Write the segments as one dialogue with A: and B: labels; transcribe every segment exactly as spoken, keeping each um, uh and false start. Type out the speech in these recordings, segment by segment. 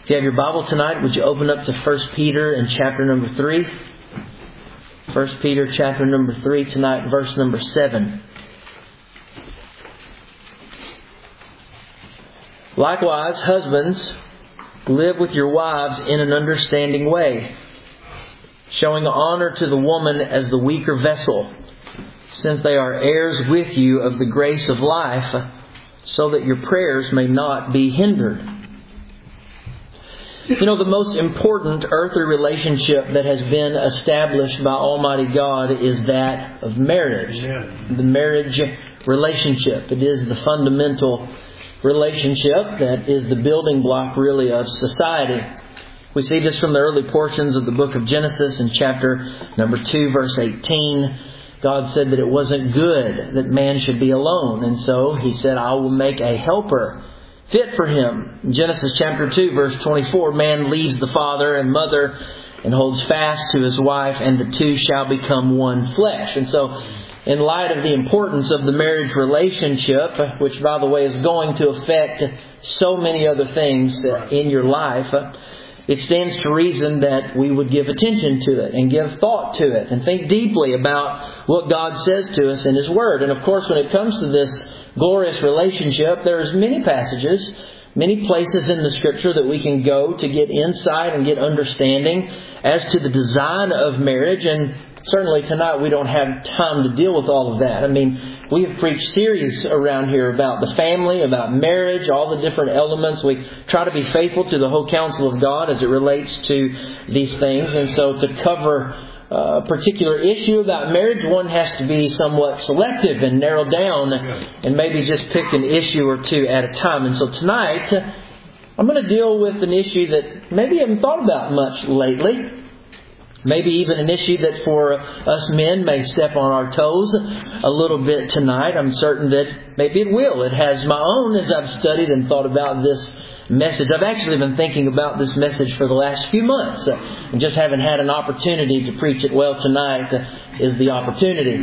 A: If you have your Bible tonight, would you open up to First Peter and chapter number three? First Peter chapter number three tonight, verse number seven. Likewise, husbands, live with your wives in an understanding way, showing honor to the woman as the weaker vessel, since they are heirs with you of the grace of life, so that your prayers may not be hindered. You know, the most important earthly relationship that has been established by Almighty God is that of marriage. Amen. The marriage relationship. It is the fundamental relationship that is the building block, really, of society. We see this from the early portions of the book of Genesis in chapter number two, verse eighteen. God said that it wasn't good that man should be alone. And so He said, I will make a helper fit for him. In Genesis chapter two, verse twenty-four, man leaves the father and mother and holds fast to his wife, and the two shall become one flesh. And so, in light of the importance of the marriage relationship, which, by the way, is going to affect so many other things in your life, it stands to reason that we would give attention to it and give thought to it and think deeply about what God says to us in His Word. And of course, when it comes to this glorious relationship, there's many passages, many places in the Scripture that we can go to get insight and get understanding as to the design of marriage. And certainly tonight we don't have time to deal with all of that. I mean, we have preached series around here about the family, about marriage, all the different elements. We try to be faithful to the whole counsel of God as it relates to these things. And so to cover a particular issue about marriage, one has to be somewhat selective and narrow down and maybe just pick an issue or two at a time. And so tonight, I'm going to deal with an issue that maybe you haven't thought about much lately. Maybe even an issue that for us men may step on our toes a little bit tonight. I'm certain that maybe it will. It has my own as I've studied and thought about this message. I've actually been thinking about this message for the last few months uh, and just haven't had an opportunity to preach it. Well, tonight uh, is the opportunity.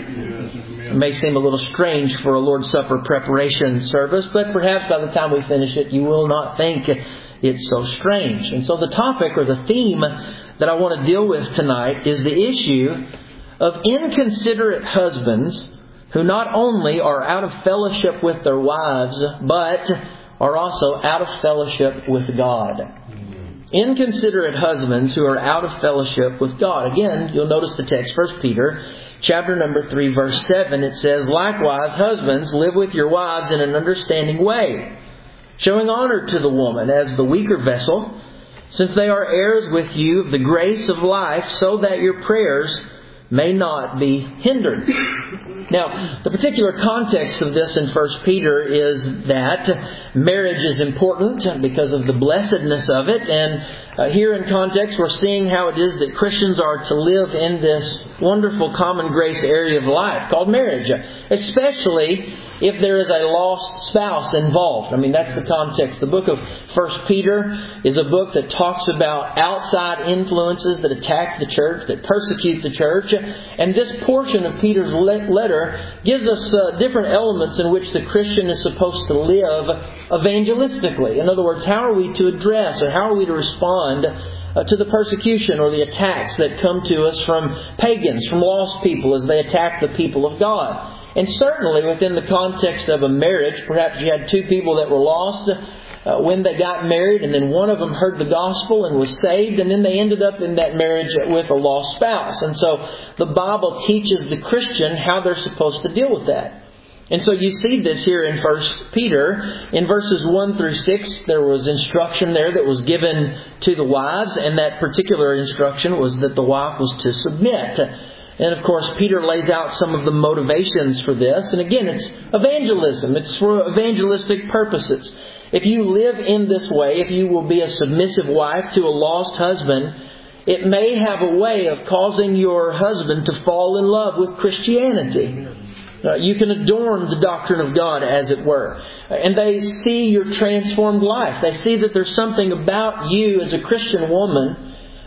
A: It may seem a little strange for a Lord's Supper preparation service, but perhaps by the time we finish it, you will not think it's so strange. And so the topic or the theme that I want to deal with tonight is the issue of inconsiderate husbands who not only are out of fellowship with their wives, but are also out of fellowship with God. Inconsiderate husbands who are out of fellowship with God. Again, you'll notice the text, First Peter, chapter number three, verse seven. It says, Likewise, husbands, live with your wives in an understanding way, showing honor to the woman as the weaker vessel, since they are heirs with you of the grace of life, so that your prayers may not be hindered. Now, the particular context of this in First Peter is that marriage is important because of the blessedness of it. And uh, here in context, we're seeing how it is that Christians are to live in this wonderful common grace area of life called marriage, especially if there is a lost spouse involved. I mean, that's the context. The book of First Peter is a book that talks about outside influences that attack the church, that persecute the church. And this portion of Peter's letter gives us uh, different elements in which the Christian is supposed to live evangelistically. In other words, how are we to address or how are we to respond uh, to the persecution or the attacks that come to us from pagans, from lost people as they attack the people of God. And certainly within the context of a marriage, perhaps you had two people that were lost uh, when they got married, and then one of them heard the gospel and was saved, and then they ended up in that marriage with a lost spouse. And so the Bible teaches the Christian how they're supposed to deal with that. And so you see this here in First Peter. In verses one through six, there was instruction there that was given to the wives, and that particular instruction was that the wife was to submit. And of course, Peter lays out some of the motivations for this. And again, it's evangelism. It's for evangelistic purposes. If you live in this way, if you will be a submissive wife to a lost husband, it may have a way of causing your husband to fall in love with Christianity. Uh, you can adorn the doctrine of God, as it were. And they see your transformed life. They see that there's something about you as a Christian woman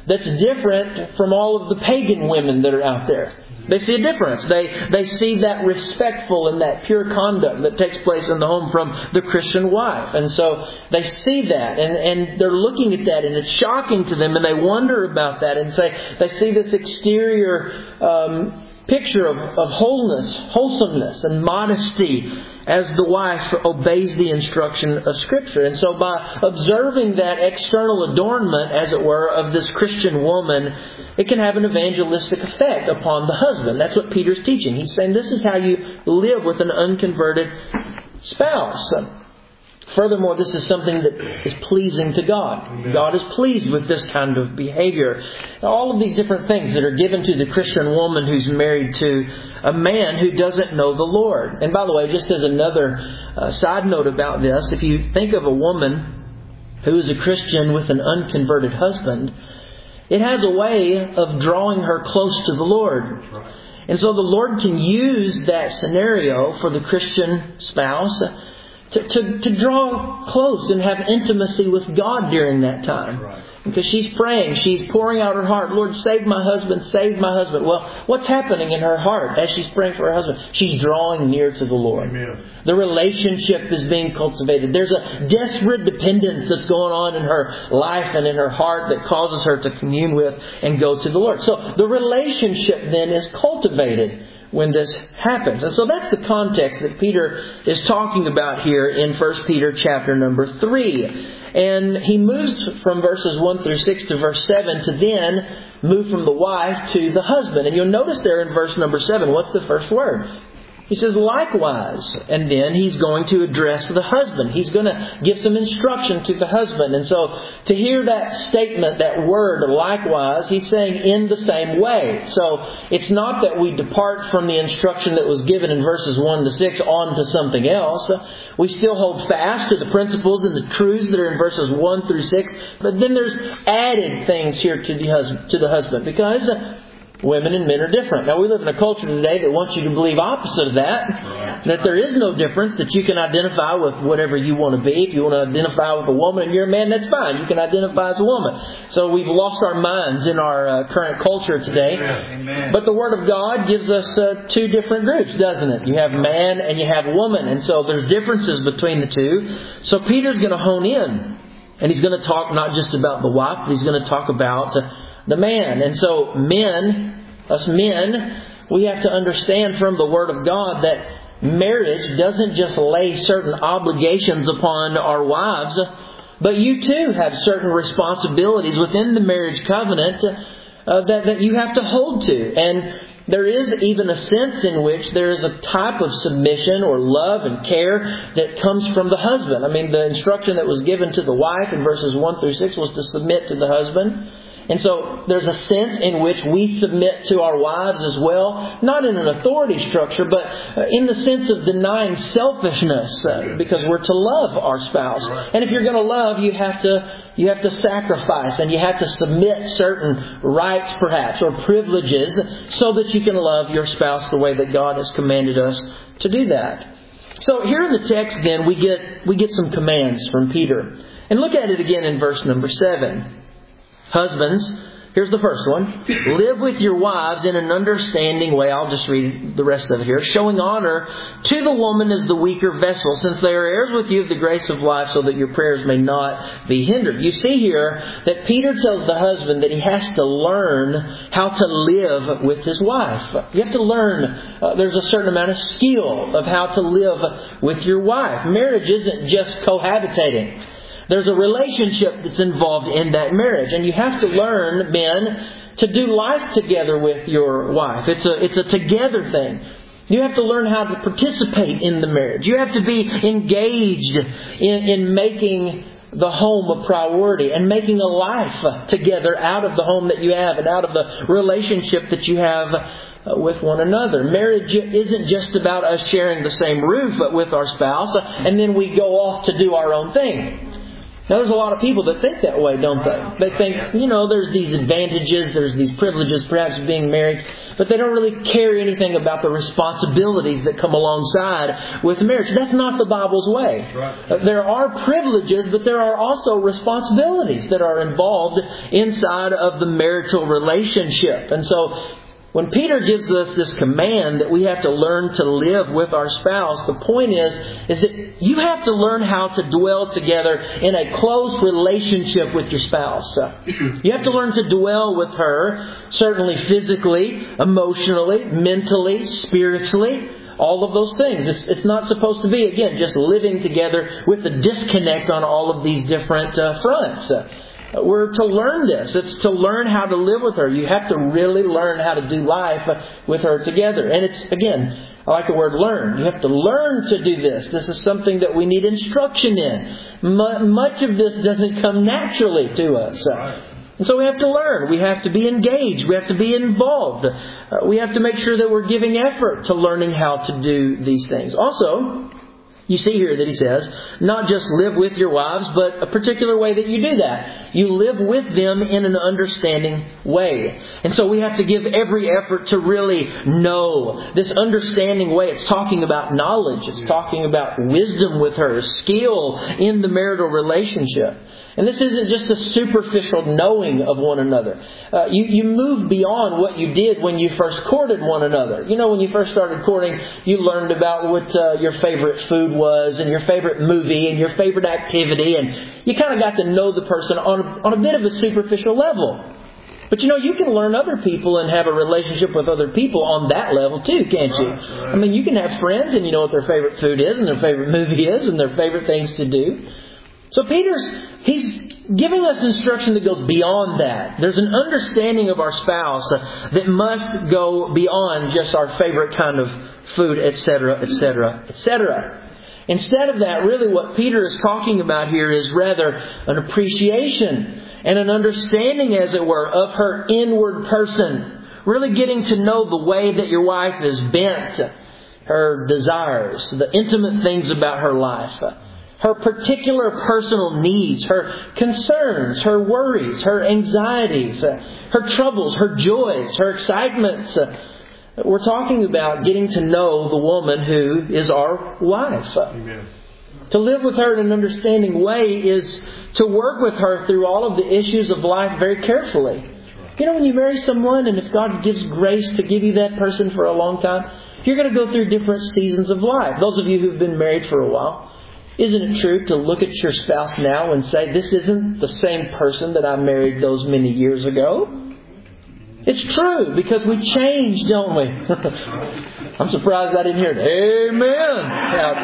A: that's different from all of the pagan women that are out there. They see a difference. They they see that respectful and that pure conduct that takes place in the home from the Christian wife. And so they see that and, and they're looking at that and it's shocking to them and they wonder about that and say they see this exterior um, picture of, of wholeness, wholesomeness and modesty as the wife obeys the instruction of Scripture. And so by observing that external adornment, as it were, of this Christian woman, it can have an evangelistic effect upon the husband. That's what Peter's teaching. He's saying this is how you live with an unconverted spouse. Furthermore, this is something that is pleasing to God. Amen. God is pleased with this kind of behavior. All of these different things that are given to the Christian woman who's married to a man who doesn't know the Lord. And by the way, just as another uh, side note about this, if you think of a woman who is a Christian with an unconverted husband, it has a way of drawing her close to the Lord. Right. And so the Lord can use that scenario for the Christian spouse To, to, to draw close and have intimacy with God during that time. Right. Because she's praying, she's pouring out her heart, Lord, save my husband, save my husband. Well, what's happening in her heart as she's praying for her husband? She's drawing near to the Lord. Amen. The relationship is being cultivated. There's a desperate dependence that's going on in her life and in her heart that causes her to commune with and go to the Lord. So the relationship then is cultivated when this happens. And so that's the context that Peter is talking about here in First Peter chapter number three. And he moves from verses one through six to verse seven to then move from the wife to the husband. And you'll notice there in verse number seven, what's the first word? He says, likewise. And then he's going to address the husband. He's going to give some instruction to the husband. And so to hear that statement, that word, likewise, he's saying in the same way. So it's not that we depart from the instruction that was given in verses one to six on to something else. We still hold fast to the principles and the truths that are in verses one through six. But then there's added things here to the husband, to the husband because women and men are different. Now, we live in a culture today that wants you to believe opposite of that. Right. That there is no difference, that you can identify with whatever you want to be. If you want to identify with a woman and you're a man, that's fine. You can identify as a woman. So we've lost our minds in our uh, current culture today. Amen. But the Word of God gives us uh, two different groups, doesn't it? You have man and you have woman. And so there's differences between the two. So Peter's going to hone in. And he's going to talk not just about the wife, but he's going to talk about uh, the man. And so men, us men, we have to understand from the Word of God that marriage doesn't just lay certain obligations upon our wives, but you too have certain responsibilities within the marriage covenant uh, that, that you have to hold to. And there is even a sense in which there is a type of submission or love and care that comes from the husband. I mean, the instruction that was given to the wife in verses one through six was to submit to the husband. And so there's a sense in which we submit to our wives as well, not in an authority structure, but in the sense of denying selfishness, uh, because we're to love our spouse. And if you're going to love, you have to you have to sacrifice and you have to submit certain rights, perhaps, or privileges, so that you can love your spouse the way that God has commanded us to do that. So here in the text, then, we get we get some commands from Peter, and look at it again in verse number seven. Husbands, here's the first one. Live with your wives in an understanding way. I'll just read the rest of it here. Showing honor to the woman as the weaker vessel, since they are heirs with you of the grace of life, so that your prayers may not be hindered. You see here that Peter tells the husband that he has to learn how to live with his wife. You have to learn. Uh, there's a certain amount of skill of how to live with your wife. Marriage isn't just cohabitating. There's a relationship that's involved in that marriage. And you have to learn, men, to do life together with your wife. It's a, it's a together thing. You have to learn how to participate in the marriage. You have to be engaged in, in making the home a priority and making a life together out of the home that you have and out of the relationship that you have with one another. Marriage isn't just about us sharing the same roof but with our spouse and then we go off to do our own thing. Now, there's a lot of people that think that way, don't they? They think, you know, there's these advantages, there's these privileges perhaps of being married, but they don't really care anything about the responsibilities that come alongside with marriage. That's not the Bible's way. Uh, there are privileges, but there are also responsibilities that are involved inside of the marital relationship. And so, when Peter gives us this command that we have to learn to live with our spouse, the point is, is that you have to learn how to dwell together in a close relationship with your spouse. You have to learn to dwell with her, certainly physically, emotionally, mentally, spiritually. All of those things. It's, it's not supposed to be, again, just living together with a disconnect on all of these different uh, fronts. We're to learn this. It's to learn how to live with her. You have to really learn how to do life with her together. And it's, again, I like the word learn. You have to learn to do this. This is something that we need instruction in. M- much of this doesn't come naturally to us. And so we have to learn. We have to be engaged. We have to be involved. Uh, we have to make sure that we're giving effort to learning how to do these things. Also, you see here that he says, not just live with your wives, but a particular way that you do that. You live with them in an understanding way. And so we have to give every effort to really know this understanding way. It's talking about knowledge. It's talking about wisdom with her, skill in the marital relationship. And this isn't just a superficial knowing of one another. Uh, you, you move beyond what you did when you first courted one another. You know, when you first started courting, you learned about what uh, your favorite food was and your favorite movie and your favorite activity. And you kind of got to know the person on a, on a bit of a superficial level. But you know, you can learn other people and have a relationship with other people on that level too, can't you? I mean, you can have friends and you know what their favorite food is and their favorite movie is and their favorite things to do. So Peter's, he's giving us instruction that goes beyond that. There's an understanding of our spouse that must go beyond just our favorite kind of food, et cetera, et cetera, et cetera. Instead of that, really what Peter is talking about here is rather an appreciation and an understanding, as it were, of her inward person. Really getting to know the way that your wife is bent, her desires, the intimate things about her life, her particular personal needs, her concerns, her worries, her anxieties, her troubles, her joys, her excitements. We're talking about getting to know the woman who is our wife. Amen. To live with her in an understanding way is to work with her through all of the issues of life very carefully. You know, when you marry someone, and if God gives grace to give you that person for a long time, you're going to go through different seasons of life. Those of you who've been married for a while, isn't it true to look at your spouse now and say, this isn't the same person that I married those many years ago? It's true, because we change, don't we? I'm surprised I didn't hear an amen out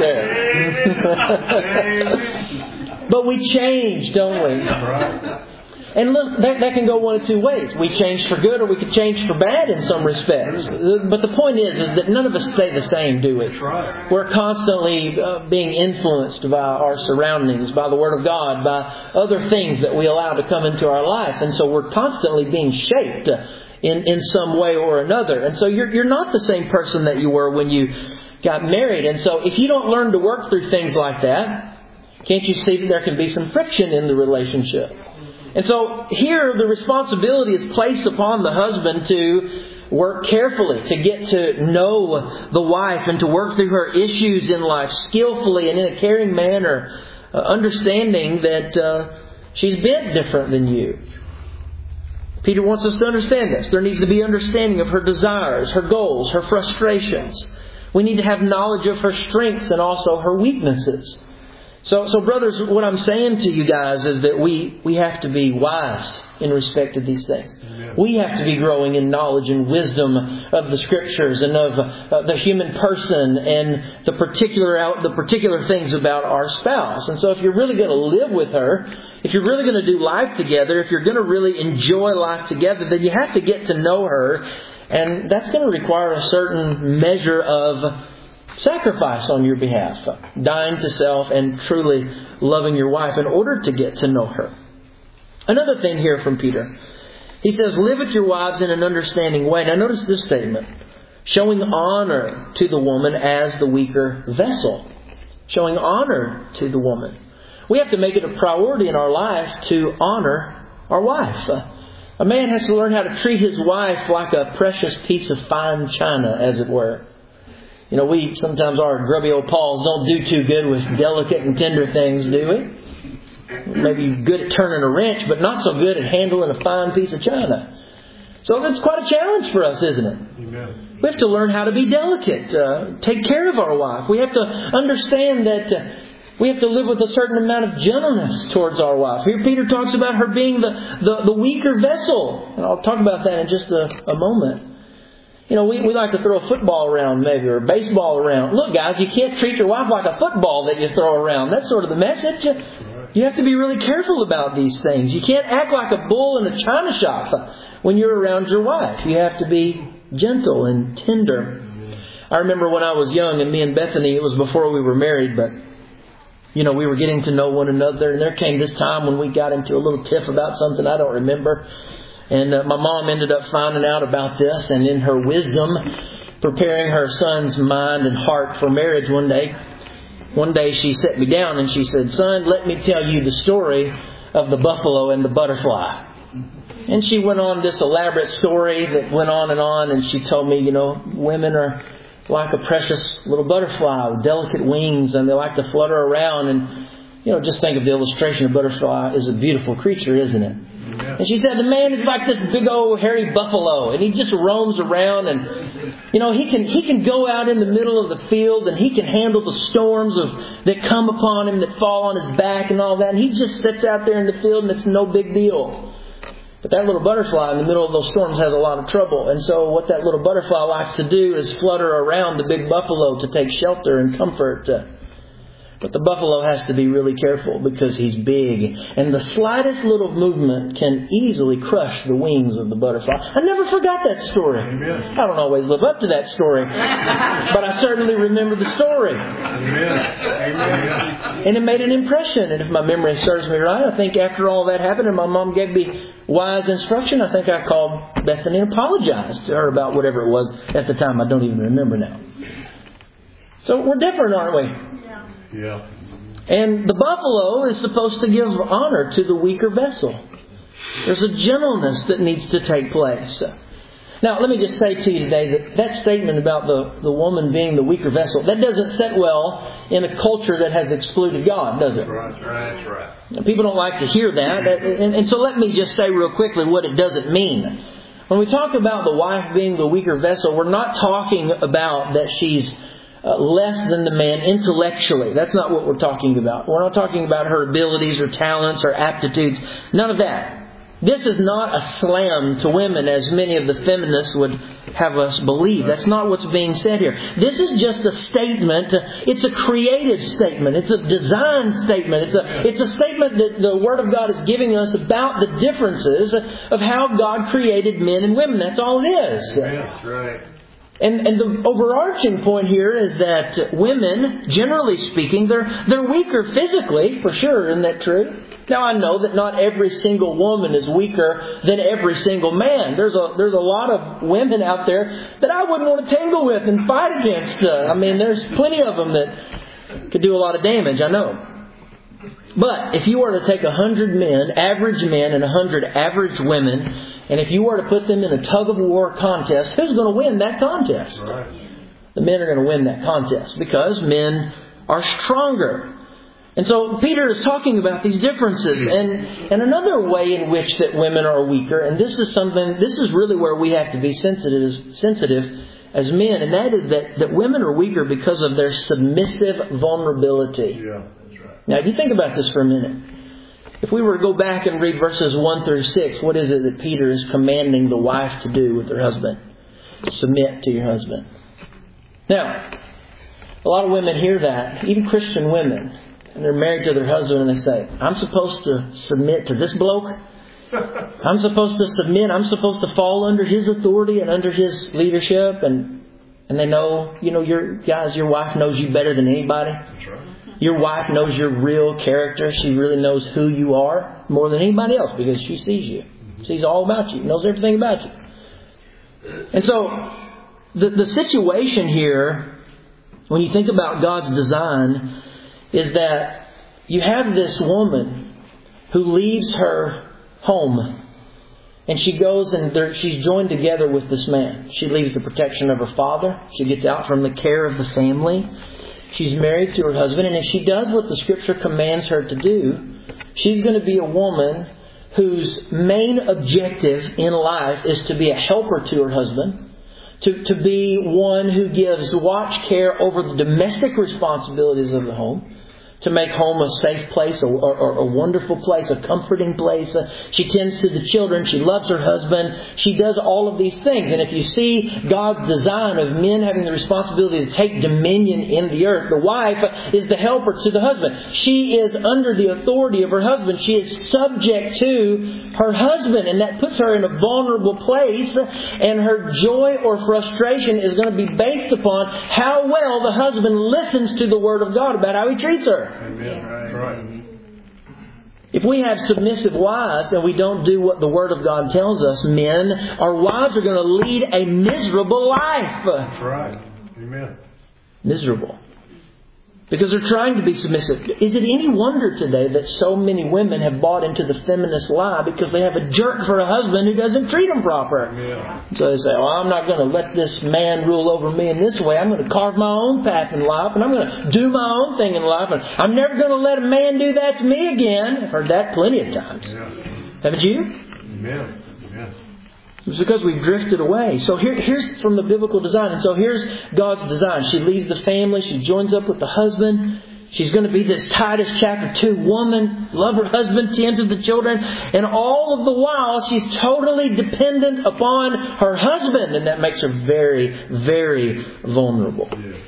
A: there. But we change, don't we? And look, that, that can go one of two ways. We change for good, or we could change for bad in some respects. But the point is, is that none of us stay the same, do we? We're constantly uh, being influenced by our surroundings, by the Word of God, by other things that we allow to come into our life. And so we're constantly being shaped in, in some way or another. And so you're, you're not the same person that you were when you got married. And so if you don't learn to work through things like that, can't you see that there can be some friction in the relationship? And so here the responsibility is placed upon the husband to work carefully, to get to know the wife and to work through her issues in life skillfully and in a caring manner, uh, understanding that uh, she's bent different than you. Peter wants us to understand this. There needs to be understanding of her desires, her goals, her frustrations. We need to have knowledge of her strengths and also her weaknesses. So, so brothers, what I'm saying to you guys is that we, we have to be wise in respect to these things. Amen. We have to be growing in knowledge and wisdom of the Scriptures and of uh, the human person and the particular out the particular things about our spouse. And so if you're really going to live with her, if you're really going to do life together, if you're going to really enjoy life together, then you have to get to know her. And that's going to require a certain measure of sacrifice on your behalf, dying to self and truly loving your wife in order to get to know her. Another thing here from Peter. He says, live with your wives in an understanding way. Now notice this statement. Showing honor to the woman as the weaker vessel. Showing honor to the woman. we have to make it a priority in our life to honor our wife. A man has to learn how to treat his wife like a precious piece of fine china, as it were. You know, we sometimes, our grubby old paws don't do too good with delicate and tender things, do we? Maybe good at turning a wrench, but not so good at handling a fine piece of china. So that's quite a challenge for us, isn't it?
B: Amen.
A: We have to learn how to be delicate, uh, take care of our wife. We have to understand that uh, we have to live with a certain amount of gentleness towards our wife. Here Peter talks about her being the, the, the weaker vessel. And I'll talk about that in just a, a moment. You know, we, we like to throw a football around maybe, or a baseball around. Look, guys, you can't treat your wife like a football that you throw around. That's sort of the message. You have to be really careful about these things. You can't act like a bull in a china shop when you're around your wife. You have to be gentle and tender. I remember when I was young, and me and Bethany, it was before we were married, but you know, we were getting to know one another, and there came this time when we got into a little tiff about something I don't remember. And uh, my mom ended up finding out about this, and in her wisdom, preparing her son's mind and heart for marriage one day, one day she sat me down and she said, "Son, let me tell you the story of the buffalo and the butterfly." And she went on this elaborate story that went on and on, and she told me, you know, women are like a precious little butterfly with delicate wings, and they like to flutter around. And, you know, just think of the illustration. A butterfly is a beautiful creature, isn't it?
B: Yeah.
A: And she said the man is like this big old hairy buffalo, and he just roams around, and you know he can he can go out in the middle of the field, and he can handle the storms of that come upon him, that fall on his back and all that, and he just sits out there in the field, and it's no big deal. But that little butterfly in the middle of those storms has a lot of trouble, and so what that little butterfly likes to do is flutter around the big buffalo to take shelter and comfort. But the buffalo has to be really careful because he's big. And the slightest little movement can easily crush the wings of the butterfly. I never forgot that story.
B: Amen.
A: I don't always live up to that story. But I certainly remember the story.
B: Amen. Amen.
A: And it made an impression. And if my memory serves me right, I think after all that happened and my mom gave me wise instruction, I think I called Bethany and apologized to her about whatever it was at the time. I don't even remember now. So we're different, aren't we?
B: Yeah.
A: And the buffalo is supposed to give honor to the weaker vessel. There's a gentleness that needs to take place. Now, let me just say to you today that that statement about the, the woman being the weaker vessel, that doesn't sit well in a culture that has excluded God, does it?
B: That's right. That's right.
A: People don't like to hear that. And, and so let me just say real quickly what it doesn't mean. When we talk about the wife being the weaker vessel, we're not talking about that she's Uh, less than the man intellectually. That's not what we're talking about. We're not talking about her abilities or talents or aptitudes. None of that. This is not a slam to women as many of the feminists would have us believe. That's not what's being said here. This is just a statement. It's a creative statement. It's a design statement. It's a, it's a statement that the Word of God is giving us about the differences of how God created men and women. That's all it is.
B: That's right.
A: And, and the overarching point here is that women, generally speaking, they're they're weaker physically, for sure. Isn't that true? Now, I know that not every single woman is weaker than every single man. There's a there's a lot of women out there that I wouldn't want to tangle with and fight against. Uh, I mean, there's plenty of them that could do a lot of damage, I know. But if you were to take a hundred men, average men, and a hundred average women, and if you were to put them in a tug-of-war contest, who's going to win that contest?
B: Right.
A: The men are going to win that contest because men are stronger. And so Peter is talking about these differences. And, and another way in which that women are weaker, and this is something, this is really where we have to be sensitive, sensitive as men, and that is that, that women are weaker because of their submissive vulnerability.
B: Yeah, that's right.
A: Now, if you think about this for a minute, if we were to go back and read verses one through six, what is it that Peter is commanding the wife to do with her husband? Submit to your husband. Now, a lot of women hear that, even Christian women, and they're married to their husband and they say, I'm supposed to submit to this bloke? I'm supposed to submit, I'm supposed to fall under his authority and under his leadership? And and they know, you know, your guys, your wife knows you better than anybody.
B: That's right.
A: Your wife knows your real character. She really knows who you are more than anybody else because she sees you. Sees all about you. Knows everything about you. And so the, the situation here, when you think about God's design, is that you have this woman who leaves her home. And she goes and she's joined together with this man. She leaves the protection of her father. She gets out from the care of the family. She's married to her husband. And if she does what the Scripture commands her to do, she's going to be a woman whose main objective in life is to be a helper to her husband. To, to be one who gives watch care over the domestic responsibilities of the home. To make home a safe place, a, a, a wonderful place, a comforting place. Uh, she tends to the children. She loves her husband. She does all of these things. And if you see God's design of men having the responsibility to take dominion in the earth, the wife is the helper to the husband. She is under the authority of her husband. She is subject to her husband. And that puts her in a vulnerable place. And her joy or frustration is going to be based upon how well the husband listens to the Word of God about how he treats her.
B: Amen. Right. Right.
A: If we have submissive wives and we don't do what the Word of God tells us, men, our wives are going to lead a miserable life.
B: That's right. Amen.
A: Miserable. Because they're trying to be submissive. Is it any wonder today that so many women have bought into the feminist lie because they have a jerk for a husband who doesn't treat them proper?
B: Yeah.
A: So they say, well, I'm not going to let this man rule over me in this way. I'm going to carve my own path in life and I'm going to do my own thing in life. And I'm never going to let a man do that to me again. I've heard that plenty of times.
B: Yeah.
A: Haven't you?
B: Amen. Amen.
A: It's because we've drifted away. So here, here's from the biblical design. And so here's God's design. She leaves the family. She joins up with the husband. She's going to be this Titus chapter two woman. Love her husband, tend to the children. And all of the while, she's totally dependent upon her husband. And that makes her very, very vulnerable.
B: Yeah.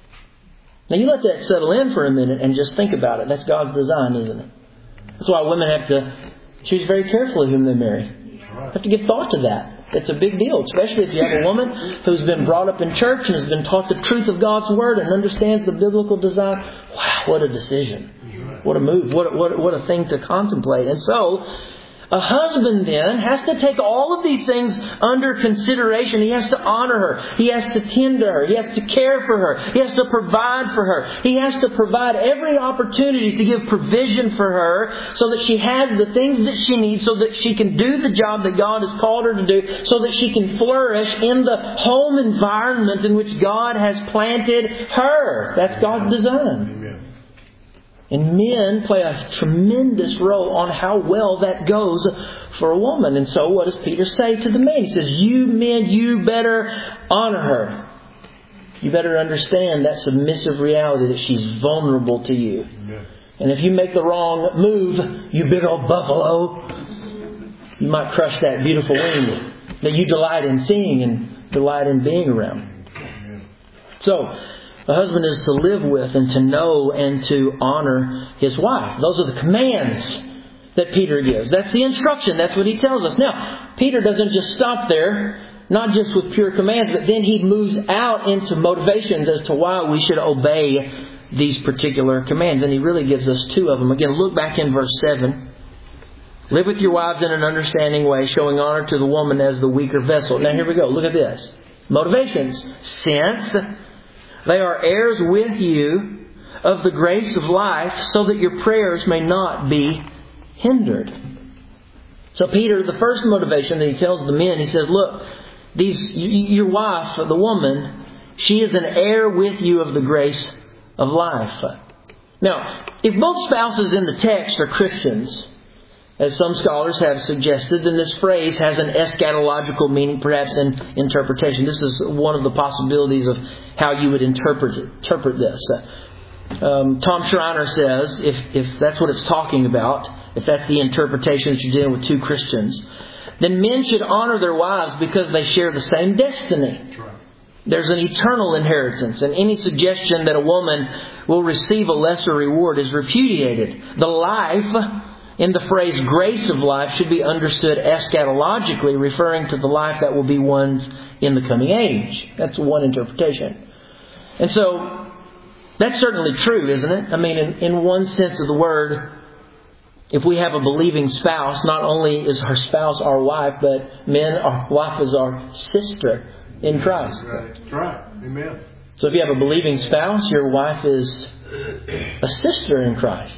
A: Now you let that settle in for a minute and just think about it. That's God's design, isn't it? That's why women have to choose very carefully whom they marry. Have to give thought to that. It's a big deal, especially if you have a woman who's been brought up in church and has been taught the truth of God's Word and understands the biblical design. Wow, what a decision. What a move. What, what, what a thing to contemplate. And so, a husband then has to take all of these things under consideration. He has to honor her. He has to tend to her. He has to care for her. He has to provide for her. He has to provide every opportunity to give provision for her so that she has the things that she needs, so that she can do the job that God has called her to do, so that she can flourish in the home environment in which God has planted her. That's God's design.
B: Amen.
A: And men play a tremendous role on how well that goes for a woman. And so what does Peter say to the men? He says, you men, you better honor her. You better understand that submissive reality that she's vulnerable to you. Amen. And if you make the wrong move, you big old buffalo, you might crush that beautiful wing that you delight in seeing and delight in being around. Amen. So, the husband is to live with and to know and to honor his wife. Those are the commands that Peter gives. That's the instruction. That's what he tells us. Now, Peter doesn't just stop there, not just with pure commands, but then he moves out into motivations as to why we should obey these particular commands. And he really gives us two of them. Again, look back in verse seven. Live with your wives in an understanding way, showing honor to the woman as the weaker vessel. Now here we go. Look at this. Motivations. Since they are heirs with you of the grace of life, so that your prayers may not be hindered. So Peter, the first motivation that he tells the men, he says, look, these your wife, the woman, she is an heir with you of the grace of life. Now, if both spouses in the text are Christians, as some scholars have suggested, then this phrase has an eschatological meaning, perhaps in interpretation. This is one of the possibilities of how you would interpret interpret this. Um, Tom Schreiner says, if, if that's what it's talking about, if that's the interpretation that you're dealing with two Christians, then men should honor their wives because they share the same destiny. There's an eternal inheritance, and any suggestion that a woman will receive a lesser reward is repudiated. The life in the phrase grace of life should be understood eschatologically, referring to the life that will be one's in the coming age. That's one interpretation. And so, that's certainly true, isn't it? I mean, in, in one sense of the word, if we have a believing spouse, not only is our spouse our wife, but men, our wife is our sister in Christ.
B: That's right. That's right. Amen.
A: So if you have a believing spouse, your wife is a sister in Christ.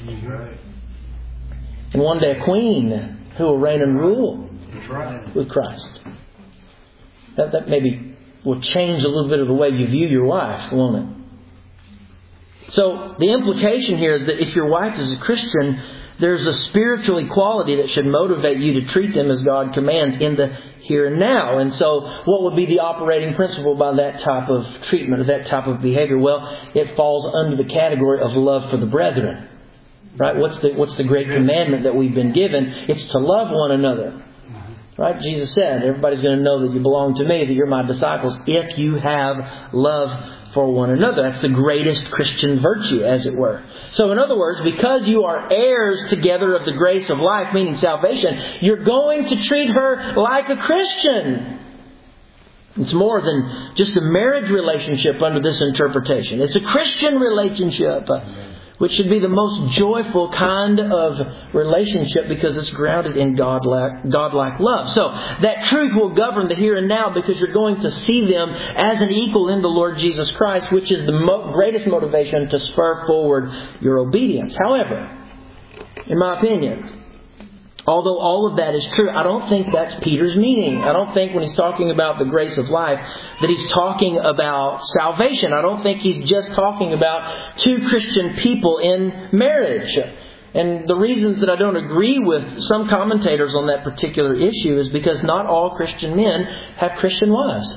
A: And one day a queen who will reign and rule with Christ. That, that maybe will change a little bit of the way you view your wife, won't it? So the implication here is that if your wife is a Christian, there's a spiritual equality that should motivate you to treat them as God commands in the here and now. And so what would be the operating principle by that type of treatment, or that type of behavior? Well, it falls under the category of love for the brethren. Right? What's the, what's the great commandment that we've been given? It's to love one another. Right? Jesus said, everybody's going to know that you belong to me, that you're my disciples, if you have love for one another. That's the greatest Christian virtue, as it were. So in other words, because you are heirs together of the grace of life, meaning salvation, you're going to treat her like a Christian. It's more than just a marriage relationship under this interpretation. It's a Christian relationship, which should be the most joyful kind of relationship because it's grounded in God-like, God-like love. So that truth will govern the here and now because you're going to see them as an equal in the Lord Jesus Christ, which is the mo- greatest motivation to spur forward your obedience. However, in my opinion, although all of that is true, I don't think that's Peter's meaning. I don't think when he's talking about the grace of life that he's talking about salvation. I don't think he's just talking about two Christian people in marriage. And the reasons that I don't agree with some commentators on that particular issue is because not all Christian men have Christian wives.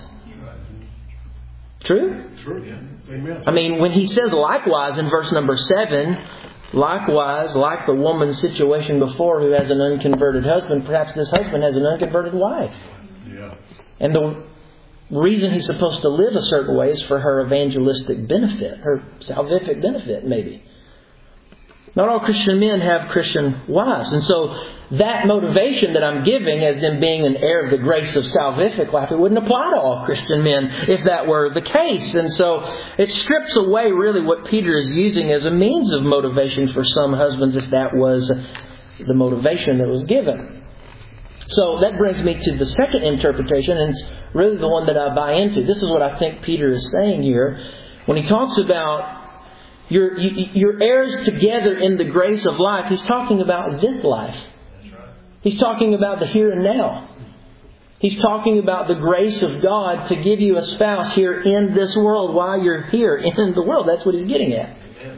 A: True?
B: True, yeah. Amen.
A: I mean, when he says likewise in verse number seven, likewise, like the woman's situation before who has an unconverted husband, perhaps this husband has an unconverted wife.
B: Yeah.
A: And the reason he's supposed to live a certain way is for her evangelistic benefit, her salvific benefit, maybe. Not all Christian men have Christian wives. And so that motivation that I'm giving as them being an heir of the grace of salvific life, it wouldn't apply to all Christian men if that were the case. And so it strips away really what Peter is using as a means of motivation for some husbands if that was the motivation that was given. So that brings me to the second interpretation, and it's really the one that I buy into. This is what I think Peter is saying here. When he talks about You're, you're heirs together in the grace of life. He's talking about this life. He's talking about the here and now. He's talking about the grace of God to give you a spouse here in this world while you're here in the world. That's what he's getting at.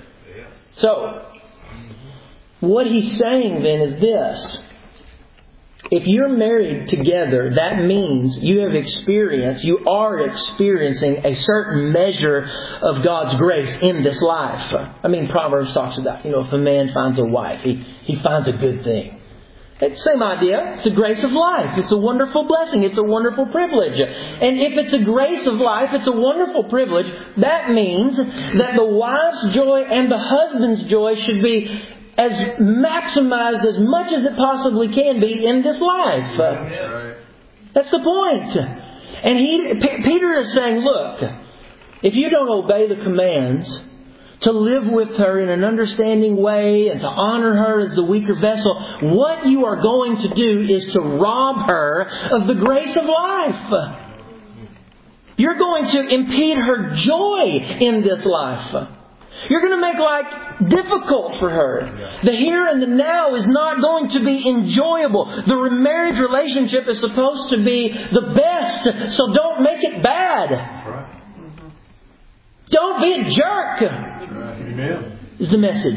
A: So, what he's saying then is this. If you're married together, that means you have experienced, you are experiencing a certain measure of God's grace in this life. I mean, Proverbs talks about, you know, if a man finds a wife, he, he finds a good thing. It's the same idea. It's the grace of life. It's a wonderful blessing. It's a wonderful privilege. And if it's a grace of life, it's a wonderful privilege. That means that the wife's joy and the husband's joy should be as maximized as much as it possibly can be in this life.
B: Right.
A: That's the point. And he, P- Peter is saying, look, if you don't obey the commands to live with her in an understanding way and to honor her as the weaker vessel, what you are going to do is to rob her of the grace of life. You're going to impede her joy in this life. You're going to make life difficult for her. The here and the now is not going to be enjoyable. The marriage relationship is supposed to be the best, so don't make it bad. Don't be a jerk, is the message.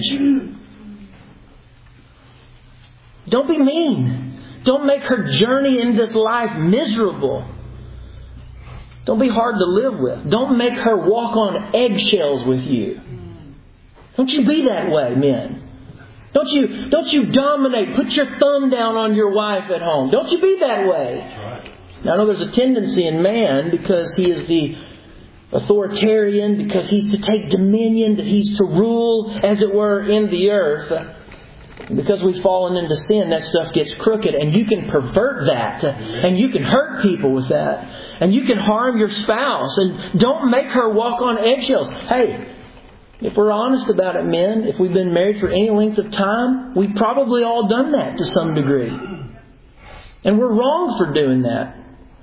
A: Don't be mean. Don't make her journey in this life miserable. Don't be hard to live with. Don't make her walk on eggshells with you. Don't you be that way, men. Don't you, don't you dominate. Put your thumb down on your wife at home. Don't you be that way. Now, I know there's a tendency in man, because he is the authoritarian, because he's to take dominion, that he's to rule, as it were, in the earth. Because we've fallen into sin, that stuff gets crooked. And you can pervert that. And you can hurt people with that. And you can harm your spouse. And don't make her walk on eggshells. Hey, if we're honest about it, men, if we've been married for any length of time, we've probably all done that to some degree. And we're wrong for doing that.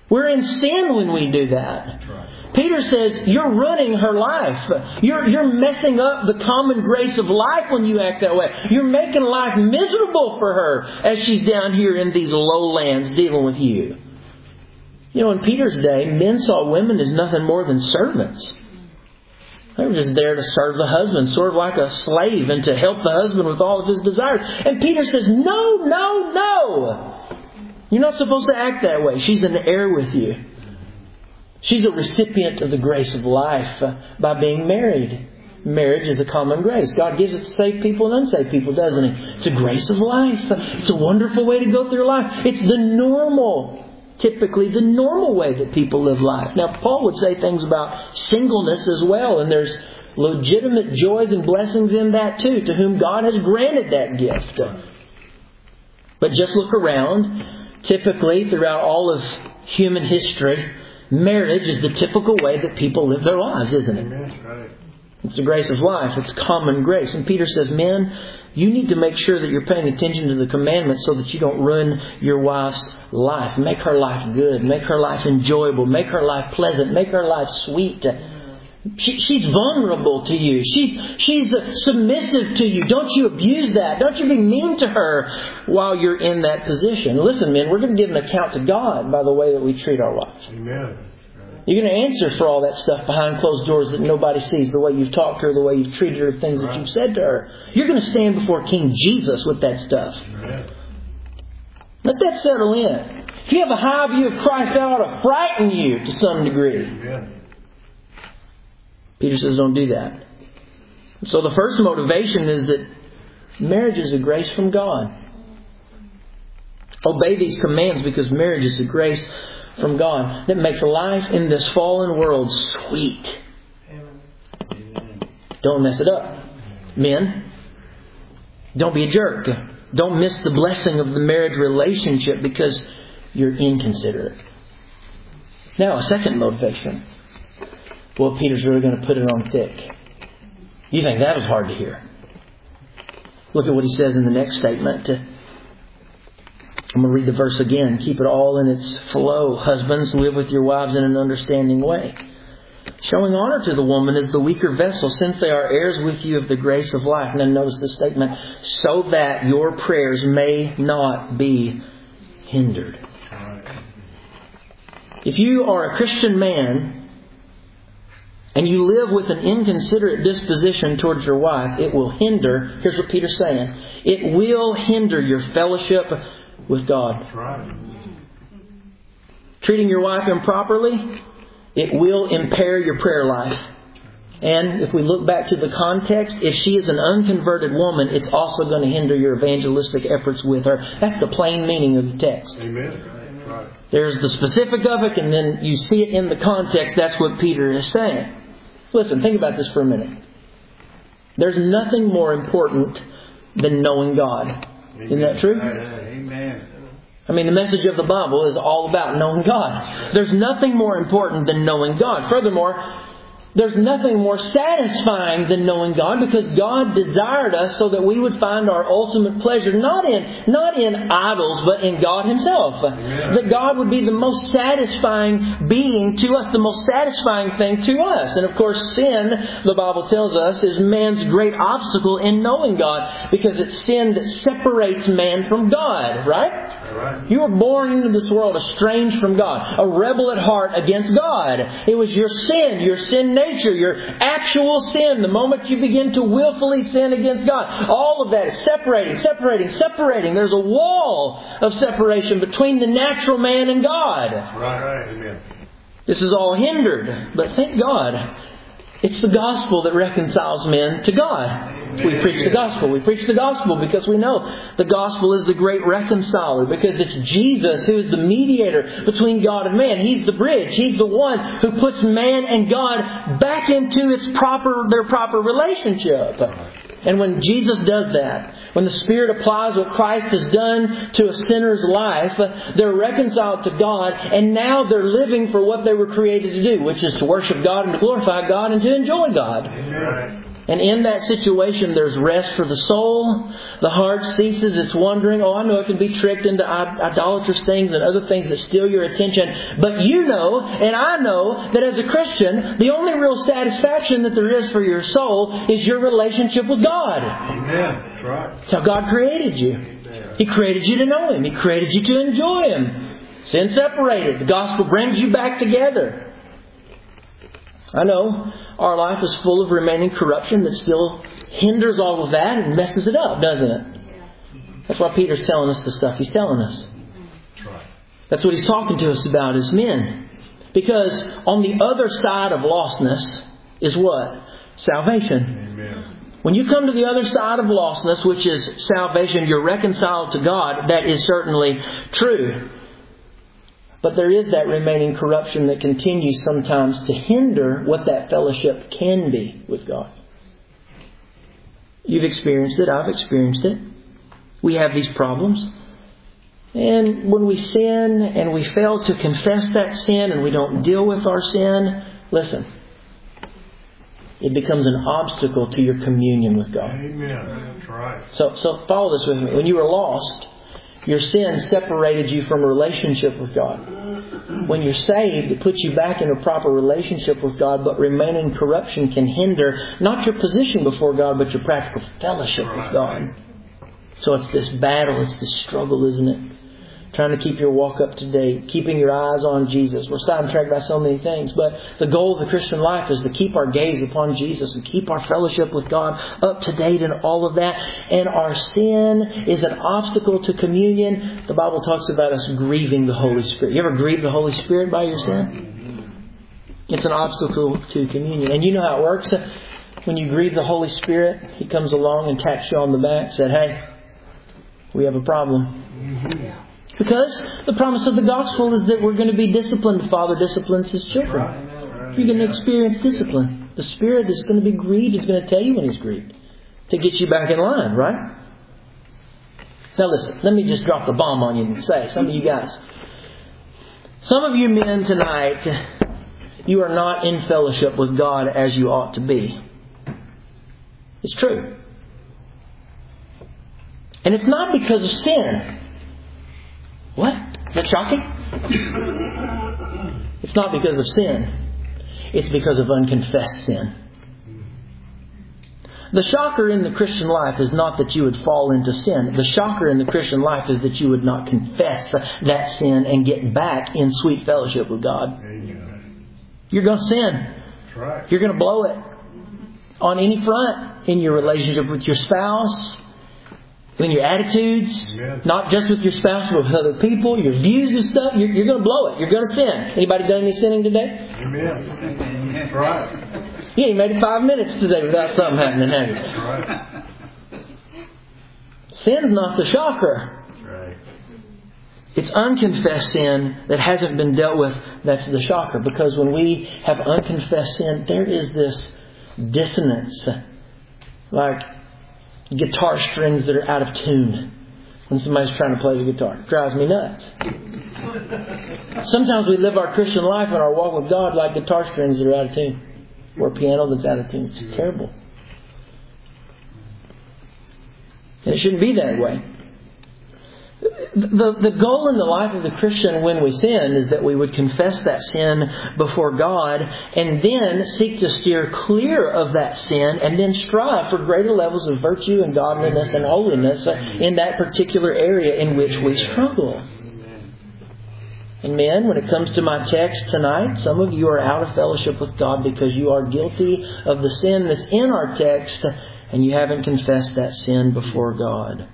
A: We're in sin when we do that. Peter says, you're ruining her life. You're, you're messing up the common grace of life when you act that way. You're making life miserable for her as she's down here in these lowlands dealing with you. You know, in Peter's day, men saw women as nothing more than servants. They were just there to serve the husband, sort of like a slave, and to help the husband with all of his desires. And Peter says, no, no, no. You're not supposed to act that way. She's an heir with you. She's a recipient of the grace of life by being married. Marriage is a common grace. God gives it to saved people and unsaved people, doesn't He? It's a grace of life. It's a wonderful way to go through life. It's the normal, typically the normal way that people live life. Now, Paul would say things about singleness as well, and there's legitimate joys and blessings in that too, to whom God has granted that gift. But just look around. Typically, throughout all of human history, marriage is the typical way that people live their lives, isn't it?
B: Amen. Right.
A: It's the grace of life. It's common grace. And Peter says, men, you need to make sure that you're paying attention to the commandments so that you don't ruin your wife's life. Make her life good. Make her life enjoyable. Make her life pleasant. Make her life sweet. She, she's vulnerable to you. She's she's submissive to you. Don't you abuse that. Don't you be mean to her while you're in that position. Listen, men, we're going to give an account to God by the way that we treat our wives.
B: Amen.
A: You're going to answer for all that stuff behind closed doors that nobody sees, the way you've talked to her, the way you've treated her, things that you've said to her. You're going to stand before King Jesus with that stuff.
B: Amen.
A: Let that settle in. If you have a high view of Christ, that ought to frighten you to some degree.
B: Amen.
A: Peter says don't do that. So the first motivation is that marriage is a grace from God. Obey these commands because marriage is a grace from God that makes life in this fallen world sweet. Don't mess it up. Men, don't be a jerk. Don't miss the blessing of the marriage relationship because you're inconsiderate. Now, a second motivation. Well, Peter's really going to put it on thick. You think that was hard to hear? Look at what he says in the next statement. I'm going to read the verse again. Keep it all in its flow. Husbands, live with your wives in an understanding way, showing honor to the woman as the weaker vessel, since they are heirs with you of the grace of life. And then notice this statement, so that your prayers may not be hindered. If you are a Christian man and you live with an inconsiderate disposition towards your wife, it will hinder, here's what Peter's saying, it will hinder your fellowship with God.
B: Right.
A: Treating your wife improperly, it will impair your prayer life. And if we look back to the context, if she is an unconverted woman, it's also going to hinder your evangelistic efforts with her. That's the plain meaning of the text.
B: Amen. Right.
A: There's the specific of it, and then you see it in the context. That's what Peter is saying. Listen, think about this for a minute. There's nothing more important than knowing God.
B: Amen.
A: Isn't that true?
B: Amen.
A: I mean, the message of the Bible is all about knowing God. There's nothing more important than knowing God. Furthermore, there's nothing more satisfying than knowing God, because God desired us so that we would find our ultimate pleasure not in not in idols, but in God Himself.
B: Amen.
A: That God would be the most satisfying being to us, the most satisfying thing to us. And of course, sin, the Bible tells us, is man's great obstacle in knowing God, because it's sin that separates man from God, right?
B: Right.
A: You were born into this world estranged from God, a rebel at heart against God. It was your sin, your sin nature, your actual sin, the moment you begin to willfully sin against God. All of that is separating, separating, separating. There's a wall of separation between the natural man and God.
B: Right. Right. Amen.
A: This is all hindered, but thank God, it's the gospel that reconciles men to God. We preach the gospel. We preach the gospel because we know the gospel is the great reconciler, because it's Jesus who is the mediator between God and man. He's the bridge. He's the one who puts man and God back into its proper, their proper relationship. And when Jesus does that, when the Spirit applies what Christ has done to a sinner's life, they're reconciled to God, and now they're living for what they were created to do, which is to worship God and to glorify God and to enjoy God.
B: Amen.
A: And in that situation, there's rest for the soul. The heart ceases its wandering. Oh, I know it can be tricked into idolatrous things and other things that steal your attention. But you know, and I know, that as a Christian, the only real satisfaction that there is for your soul is your relationship with God.
B: Amen. That's right.
A: That's how God created you. He created you to know Him. He created you to enjoy Him. Sin separated. The gospel brings you back together. I know our life is full of remaining corruption that still hinders all of that and messes it up, doesn't it? That's why Peter's telling us the stuff he's telling us. That's what he's talking to us about as men. Because on the other side of lostness is what? Salvation.
B: Amen.
A: When you come to the other side of lostness, which is salvation, you're reconciled to God. That is certainly true. But there is that remaining corruption that continues sometimes to hinder what that fellowship can be with God. You've experienced it. I've experienced it. We have these problems. And when we sin and we fail to confess that sin and we don't deal with our sin, listen, it becomes an obstacle to your communion with God.
B: Amen. That's right.
A: So, so follow this with me. When you were lost, your sin separated you from a relationship with God. When you're saved, it puts you back in a proper relationship with God, but remaining corruption can hinder not your position before God, but your practical fellowship with God. So it's this battle, it's this struggle, isn't it? Trying to keep your walk up to date, keeping your eyes on Jesus. We're sidetracked by so many things, but the goal of the Christian life is to keep our gaze upon Jesus and keep our fellowship with God up to date in all of that. And our sin is an obstacle to communion. The Bible talks about us grieving the Holy Spirit. You ever grieve the Holy Spirit by your sin? It's an obstacle to communion. And you know how it works. When you grieve the Holy Spirit, He comes along and taps you on the back, said, "Hey, we have a problem." Because the promise of the gospel is that we're going to be disciplined. The Father disciplines His children. You're going to experience discipline. The Spirit is going to be grieved. He's going to tell you when He's grieved to get you back in line, right? Now listen, let me just drop the bomb on you and say, some of you guys, some of you men tonight, you are not in fellowship with God as you ought to be. It's true. And it's not because of sin. What? Is that shocking? It's not because of sin. It's because of unconfessed sin. The shocker in the Christian life is not that you would fall into sin. The shocker in the Christian life is that you would not confess that sin and get back in sweet fellowship with God. You're going to sin. You're going to blow it. On any front. In your relationship with your spouse. In your attitudes, Amen. Not just with your spouse, but with other people, your views and stuff, you're, you're going to blow it. You're going to sin. Anybody done any sinning today?
B: Amen. Right.
A: Yeah, you made it five minutes today without something happening, have you?
B: Right.
A: Sin's not the shocker.
B: Right.
A: It's unconfessed sin that hasn't been dealt with that's the shocker. Because when we have unconfessed sin, there is this dissonance. Like guitar strings that are out of tune when somebody's trying to play the guitar. It drives me nuts. Sometimes we live our Christian life and our walk with God like guitar strings that are out of tune. Or a piano that's out of tune. It's terrible. And it shouldn't be that way. The, the goal in the life of the Christian when we sin is that we would confess that sin before God and then seek to steer clear of that sin and then strive for greater levels of virtue and godliness and holiness in that particular area in which we struggle. And men, when it comes to my text tonight, some of you are out of fellowship with God because you are guilty of the sin that's in our text and you haven't confessed that sin before God.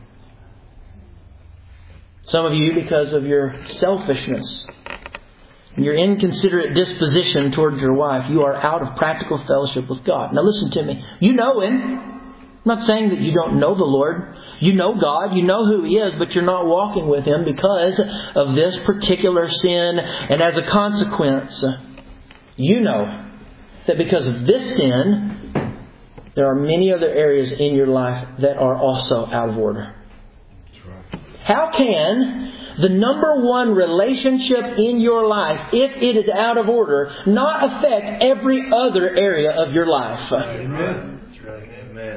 A: Some of you, because of your selfishness, your inconsiderate disposition towards your wife, you are out of practical fellowship with God. Now listen to me. You know Him. I'm not saying that you don't know the Lord. You know God. You know who He is, but you're not walking with Him because of this particular sin. And as a consequence, you know that because of this sin, there are many other areas in your life that are also out of order. How can the number one relationship in your life, if it is out of order, not affect every other area of your life?
B: Amen. That's right.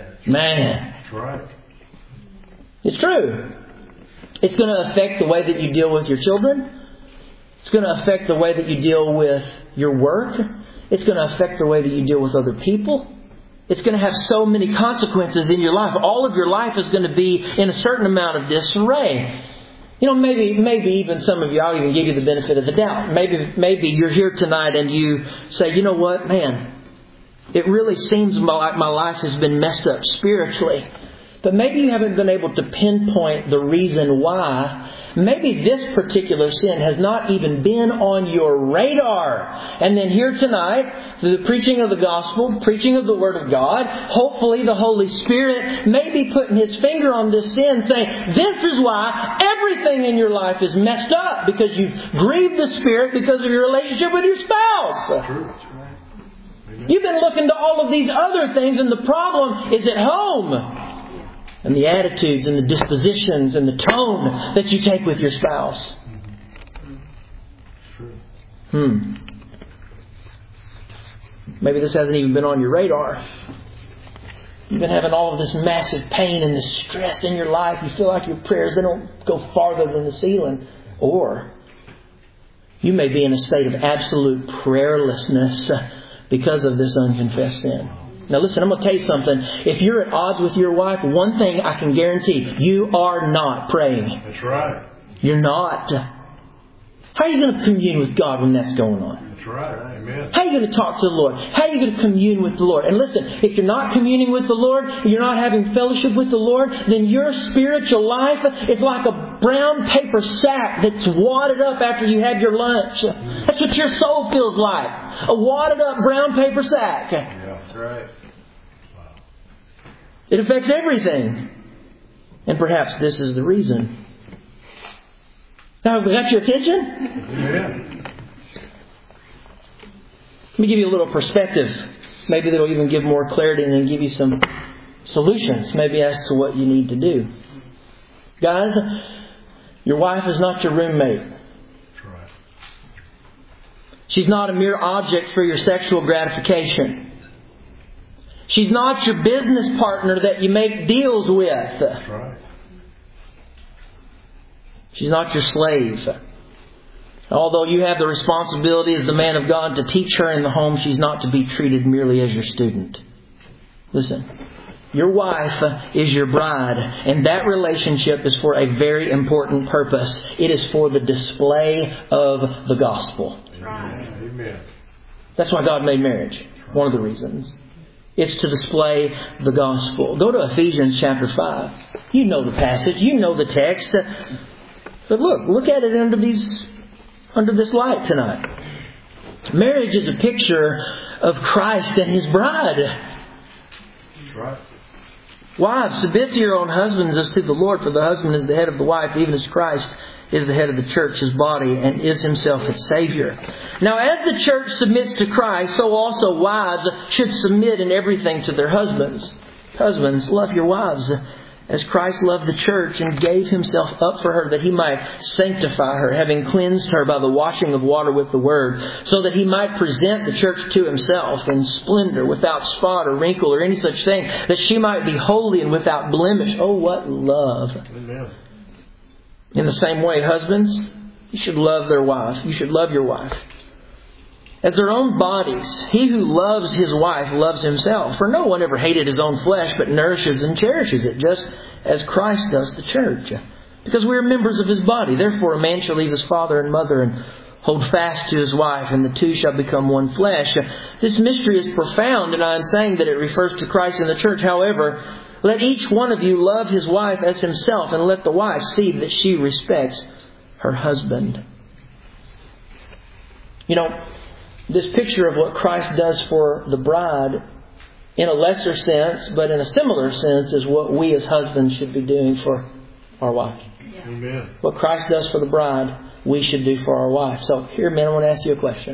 A: Man.
B: That's right.
A: It's true. It's going to affect the way that you deal with your children. It's going to affect the way that you deal with your work. It's going to affect the way that you deal with other people. It's going to have so many consequences in your life. All of your life is going to be in a certain amount of disarray. You know, maybe maybe even some of you, I'll even give you the benefit of the doubt. Maybe maybe you're here tonight and you say, you know what, man, it really seems like my life has been messed up spiritually. But maybe you haven't been able to pinpoint the reason why. Maybe this particular sin has not even been on your radar. And then here tonight, through the preaching of the gospel, preaching of the Word of God, hopefully the Holy Spirit may be putting His finger on this sin, saying, this is why everything in your life is messed up, because you've grieved the Spirit because of your relationship with your spouse.
B: True.
A: You've been looking to all of these other things, and the problem is at home. And the attitudes and the dispositions and the tone that you take with your spouse. Hmm. Maybe this hasn't even been on your radar. You've been having all of this massive pain and this stress in your life. You feel like your prayers, they don't go farther than the ceiling. Or you may be in a state of absolute prayerlessness because of this unconfessed sin. Now listen, I'm going to tell you something. If you're at odds with your wife, one thing I can guarantee, you are not praying.
B: That's right.
A: You're not. How are you going to commune with God when that's going on?
B: That's right. Amen.
A: How are you going to talk to the Lord? How are you going to commune with the Lord? And listen, if you're not communing with the Lord, you're not having fellowship with the Lord, then your spiritual life is like a brown paper sack that's wadded up after you had your lunch. That's what your soul feels like. A wadded up brown paper sack.
B: Yeah, that's right.
A: It affects everything. And perhaps this is the reason. Now, have we got your attention?
B: Amen.
A: Let me give you a little perspective. Maybe that'll even give more clarity and then give you some solutions, maybe as to what you need to do. Guys, your wife is not your roommate.
B: That's right.
A: She's not a mere object for your sexual gratification. She's not your business partner that you make deals with.
B: That's right.
A: She's not your slave. Although you have the responsibility as the man of God to teach her in the home, she's not to be treated merely as your student. Listen, your wife is your bride, and that relationship is for a very important purpose. It is for the display of the gospel.
B: Amen.
A: That's why God made marriage. One of the reasons. It's to display the gospel. Go to Ephesians chapter five. You know the passage. You know the text. But look, look at it under these, under this light tonight. Marriage is a picture of Christ and His bride.
B: That's right.
A: Wives, submit to your own husbands as to the Lord, for the husband is the head of the wife, even as Christ is the head of the church, His body, and is Himself its Savior. Now, as the church submits to Christ, so also wives should submit in everything to their husbands. Husbands, love your wives as Christ loved the church and gave Himself up for her, that He might sanctify her, having cleansed her by the washing of water with the Word, so that He might present the church to Himself in splendor, without spot or wrinkle or any such thing, that she might be holy and without blemish. Oh, what love!
B: Amen.
A: In the same way, husbands, you should love their wife. You should love your wife as their own bodies. He who loves his wife loves himself. For no one ever hated his own flesh, but nourishes and cherishes it, just as Christ does the church. Because we are members of His body. Therefore, a man shall leave his father and mother and hold fast to his wife, and the two shall become one flesh. This mystery is profound, and I am saying that it refers to Christ and the church. However, let each one of you love his wife as himself, and let the wife see that she respects her husband. You know, this picture of what Christ does for the bride, in a lesser sense, but in a similar sense, is what we as husbands should be doing for our wife.
B: Yeah. Amen.
A: What Christ does for the bride, we should do for our wife. So here, men, I want to ask you a question.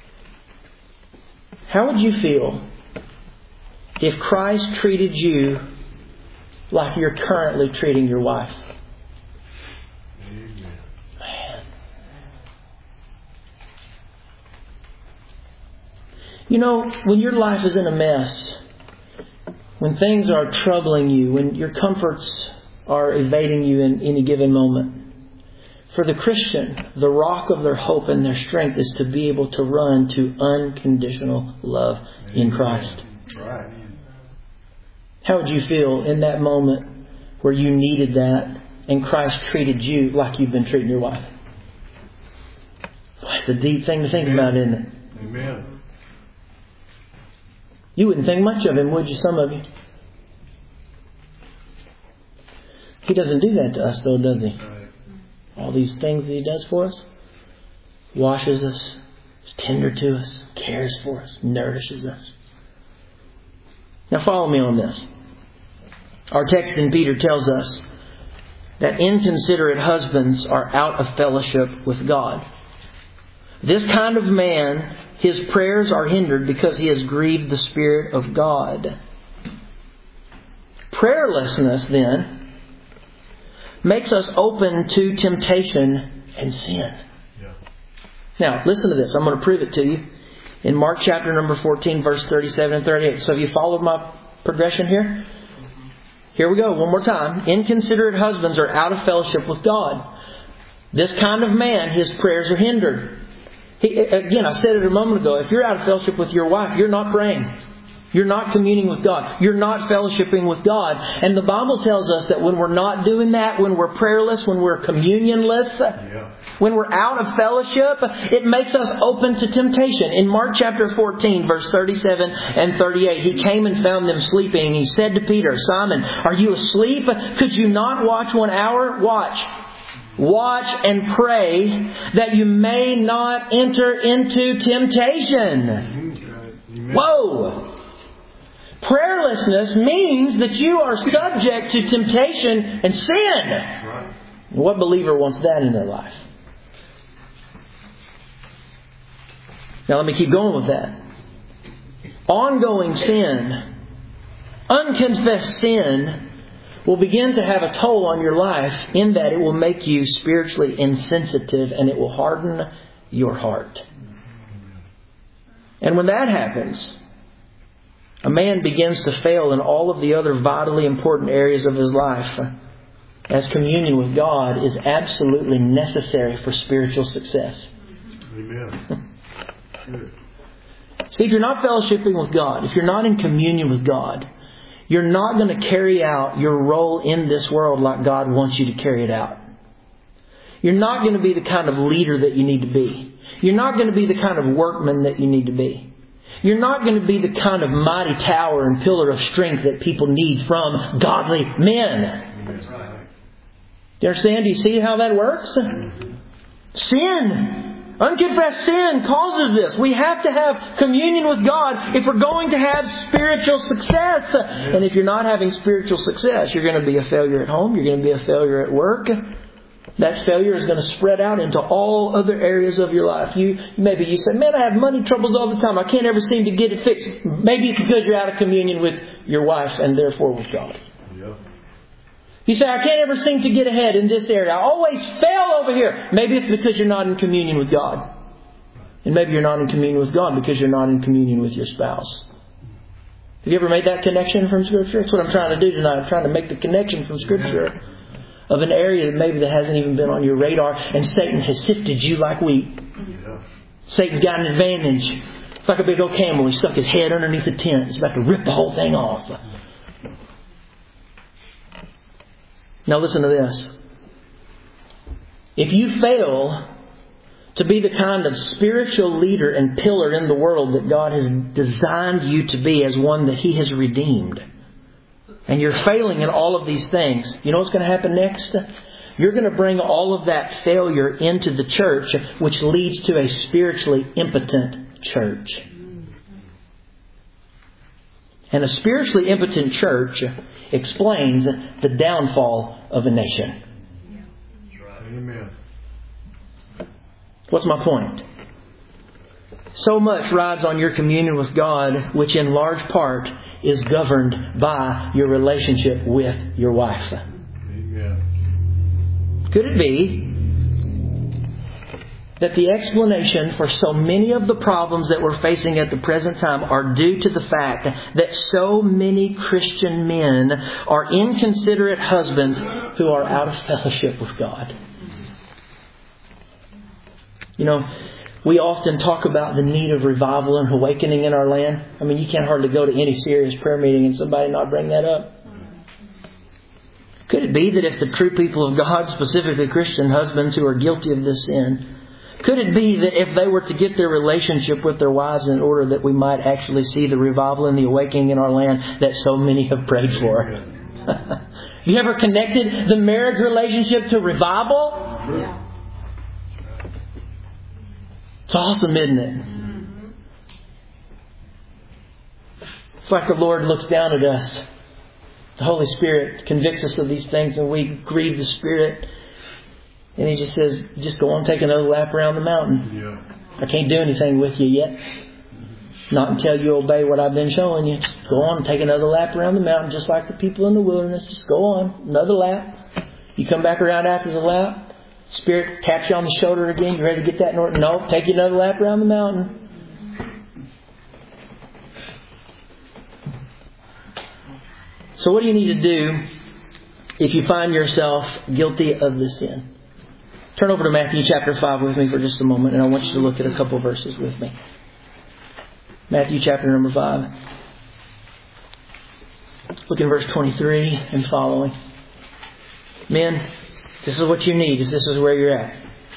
A: How would you feel if Christ treated you like you're currently treating your wife?
B: Amen.
A: Man. You know, when your life is in a mess, when things are troubling you, when your comforts are evading you in any given moment. For the Christian, the rock of their hope and their strength is to be able to run to unconditional love in Christ.
B: Right.
A: How would you feel in that moment where you needed that and Christ treated you like you've been treating your wife? Boy, it's a deep thing to think about, isn't it?
B: Amen.
A: You wouldn't think much of Him, would you, some of you? He doesn't do that to us, though, does He?
B: Right.
A: All these things that He does for us. Washes us, is tender to us, cares for us, nourishes us. Now follow me on this. Our text in Peter tells us that inconsiderate husbands are out of fellowship with God. This kind of man, his prayers are hindered because he has grieved the Spirit of God. Prayerlessness, then, makes us open to temptation and sin.
B: Yeah.
A: Now, listen to this. I'm going to prove it to you. In Mark chapter number fourteen, verse thirty-seven and thirty-eight. So have you followed my progression here? Here we go. One more time. Inconsiderate husbands are out of fellowship with God. This kind of man, his prayers are hindered. He, again, I said it a moment ago. If you're out of fellowship with your wife, you're not praying. You're not communing with God. You're not fellowshipping with God. And the Bible tells us that when we're not doing that, when we're prayerless, when we're communionless,
B: Yeah.
A: when we're out of fellowship, it makes us open to temptation. In Mark chapter fourteen, verse thirty-seven and thirty-eight, He came and found them sleeping. And He said to Peter, Simon, are you asleep? Could you not watch one hour? Watch. Watch and pray that you may not enter into temptation.
B: Amen.
A: Whoa! Prayerlessness means that you are subject to temptation and sin.
B: Right.
A: What believer wants that in their life? Now let me keep going with that. Ongoing sin, unconfessed sin, will begin to have a toll on your life in that it will make you spiritually insensitive and it will harden your heart. And when that happens, a man begins to fail in all of the other vitally important areas of his life, as communion with God is absolutely necessary for spiritual success.
B: Amen. Good.
A: See, if you're not fellowshipping with God, if you're not in communion with God, you're not going to carry out your role in this world like God wants you to carry it out. You're not going to be the kind of leader that you need to be. You're not going to be the kind of workman that you need to be. You're not going to be the kind of mighty tower and pillar of strength that people need from godly men. Do you understand? Do you see how that works? Sin. Unconfessed sin causes this. We have to have communion with God if we're going to have spiritual success. And if you're not having spiritual success, you're going to be a failure at home. You're going to be a failure at work. That failure is going to spread out into all other areas of your life. You Maybe you say, man, I have money troubles all the time. I can't ever seem to get it fixed. Maybe it's because you're out of communion with your wife and therefore with God.
B: Yep.
A: You say, I can't ever seem to get ahead in this area. I always fail over here. Maybe it's because you're not in communion with God. And maybe you're not in communion with God because you're not in communion with your spouse. Have you ever made that connection from Scripture? That's what I'm trying to do tonight. I'm trying to make the connection from Scripture of an area that maybe that hasn't even been on your radar, and Satan has sifted you like wheat.
B: Yeah.
A: Satan's got an advantage. It's like a big old camel. He stuck his head underneath the tent. He's about to rip the whole thing off. Now listen to this. If you fail to be the kind of spiritual leader and pillar in the world that God has designed you to be as one that He has redeemed, and you're failing in all of these things, you know what's going to happen next? You're going to bring all of that failure into the church, which leads to a spiritually impotent church. And a spiritually impotent church explains the downfall of a nation.
B: Amen.
A: What's my point? So much rides on your communion with God, which in large part is governed by your relationship with your wife.
B: Amen.
A: Could it be that the explanation for so many of the problems that we're facing at the present time are due to the fact that so many Christian men are inconsiderate husbands who are out of fellowship with God. You know, we often talk about the need of revival and awakening in our land. I mean, you can't hardly go to any serious prayer meeting and somebody not bring that up. Could it be that if the true people of God, specifically Christian husbands who are guilty of this sin, could it be that if they were to get their relationship with their wives in order, that we might actually see the revival and the awakening in our land that so many have prayed for? Have you ever connected the marriage relationship to revival?
C: Yeah.
A: It's awesome, isn't it? It's like the Lord looks down at us. The Holy Spirit convicts us of these things and we grieve the Spirit. And He just says, just go on, take another lap around the mountain.
B: Yeah.
A: I can't do anything with you yet. Not until you obey what I've been showing you. Just go on, take another lap around the mountain, just like the people in the wilderness. Just go on, another lap. You come back around after the lap. Spirit taps you on the shoulder again. You ready to get that in order? No, take you another lap around the mountain. So what do you need to do if you find yourself guilty of this sin? Turn over to Matthew chapter five with me for just a moment, and I want you to look at a couple of verses with me. Matthew chapter number five. Look in verse twenty-three and following. Men, this is what you need if this is where you're at.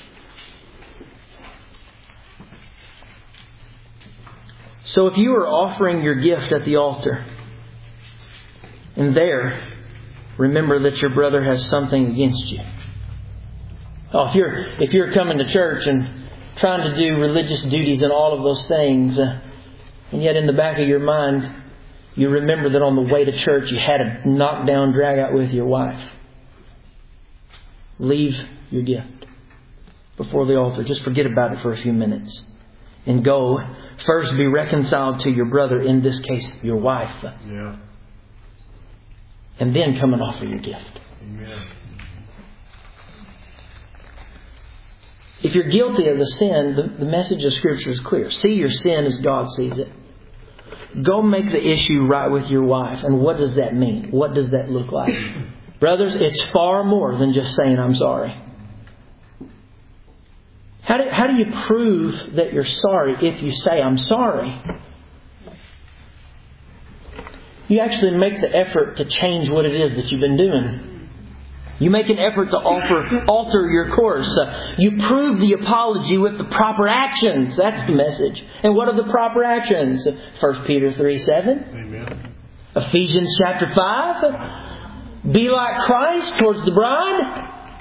A: So if you are offering your gift at the altar, and there, remember that your brother has something against you. Oh, if you're if you're coming to church and trying to do religious duties and all of those things, uh, and yet in the back of your mind, you remember that on the way to church you had a knockdown drag out with your wife. Leave your gift before the altar. Just forget about it for a few minutes. And go first be reconciled to your brother, in this case, your wife.
B: Yeah.
A: And then come and offer your gift.
B: Amen.
A: If you're guilty of the sin, the, the message of Scripture is clear. See your sin as God sees it. Go make the issue right with your wife. And what does that mean? What does that look like? Brothers, it's far more than just saying, I'm sorry. How do, how do you prove that you're sorry if you say, I'm sorry? You actually make the effort to change what it is that you've been doing. You make an effort to offer, alter your course. Uh, you prove the apology with the proper actions. That's the message. And what are the proper actions? First Peter three seven.
B: Amen.
A: Ephesians chapter five. Be like Christ towards the bride.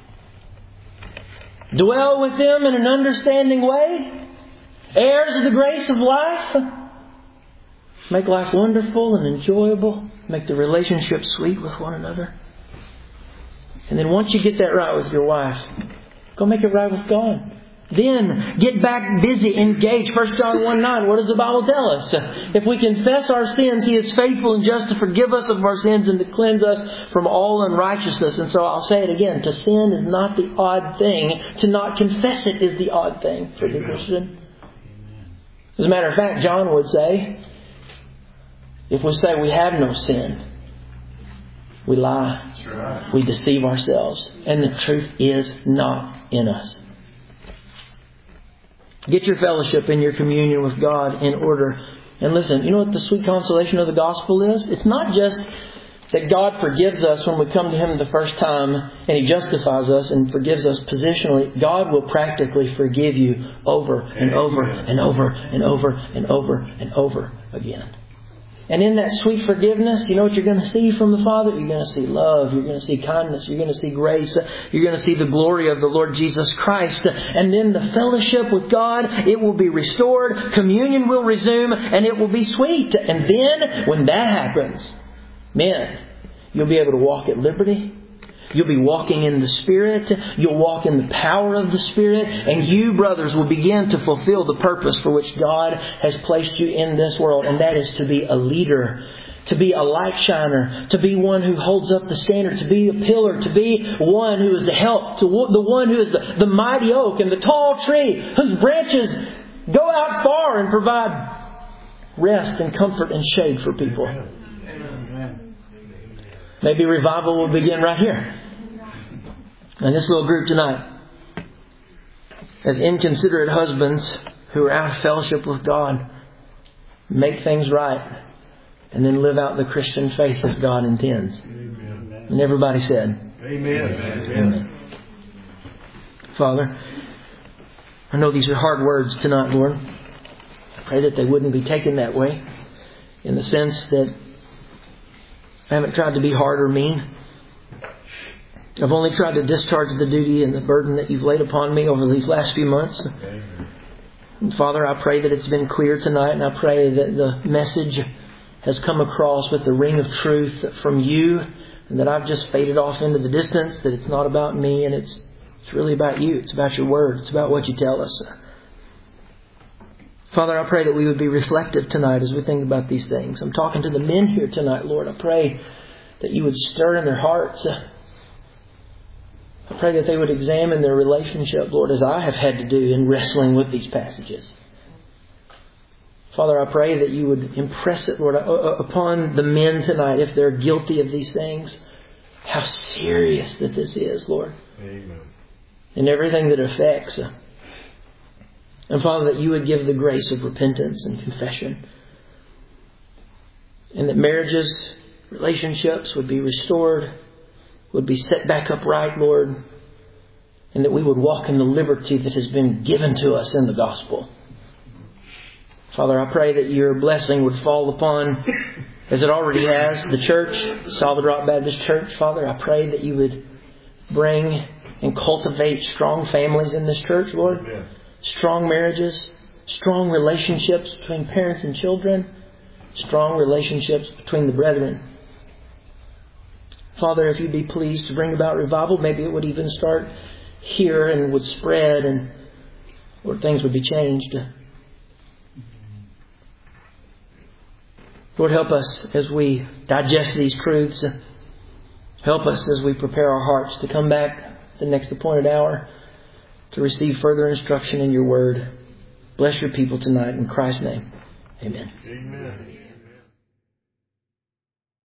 A: Dwell with them in an understanding way. Heirs of the grace of life. Make life wonderful and enjoyable. Make the relationship sweet with one another. And then once you get that right with your wife, go make it right with God. Then get back busy, engage. First John one nine, what does the Bible tell us? If we confess our sins, He is faithful and just to forgive us of our sins and to cleanse us from all unrighteousness. And so I'll say it again. To sin is not the odd thing. To not confess it is the odd thing for the Christian. As a matter of fact, John would say, if we say we have no sin, we lie.
B: That's right.
A: We deceive ourselves. And the truth is not in us. Get your fellowship and your communion with God in order. And listen, you know what the sweet consolation of the gospel is? It's not just that God forgives us when we come to Him the first time and He justifies us and forgives us positionally. God will practically forgive you over and over and over and over and over and over again. And in that sweet forgiveness, you know what you're going to see from the Father? You're going to see love. You're going to see kindness. You're going to see grace. You're going to see the glory of the Lord Jesus Christ. And then the fellowship with God, it will be restored. Communion will resume and it will be sweet. And then when that happens, men, you'll be able to walk at liberty. You'll be walking in the Spirit. You'll walk in the power of the Spirit. And you, brothers, will begin to fulfill the purpose for which God has placed you in this world. And that is to be a leader to be a light shiner, to be one who holds up the standard, to be a pillar, to be one who is the help, to the one who is the, the mighty oak and the tall tree whose branches go out far and provide rest and comfort and shade for people. Amen. Maybe revival will begin right here. And this little group tonight, as inconsiderate husbands who are out of fellowship with God, make things right and then live out the Christian faith as God intends. Amen. And everybody said, Amen. Amen. Amen. Father, I know these are hard words tonight, Lord. I pray that they wouldn't be taken that way, in the sense that I haven't tried to be hard or mean. I've only tried to discharge the duty and the burden that You've laid upon me over these last few months. And Father, I pray that it's been clear tonight, and I pray that the message has come across with the ring of truth from You, and that I've just faded off into the distance, that it's not about me and it's it's really about You. It's about Your Word. It's about what You tell us. Father, I pray that we would be reflective tonight as we think about these things. I'm talking to the men here tonight, Lord. I pray that You would stir in their hearts. I pray that they would examine their relationship, Lord, as I have had to do in wrestling with these passages. Father, I pray that You would impress it, Lord, upon the men tonight, if they're guilty of these things, how serious that this is, Lord. Amen. And everything that affects. And Father, that You would give the grace of repentance and confession. And that marriages, relationships would be restored, would be set back upright, Lord. And that we would walk in the liberty that has been given to us in the gospel. Father, I pray that Your blessing would fall upon, as it already has, the church, Solid Rock Baptist Church. Father, I pray that You would bring and cultivate strong families in this church, Lord. Amen. Strong marriages, strong relationships between parents and children, strong relationships between the brethren. Father, if You'd be pleased to bring about revival, maybe it would even start here and would spread, and Lord, things would be changed. Lord, help us as we digest these truths. Help us as we prepare our hearts to come back the next appointed hour to receive further instruction in Your Word. Bless Your people tonight in Christ's name. Amen. Amen.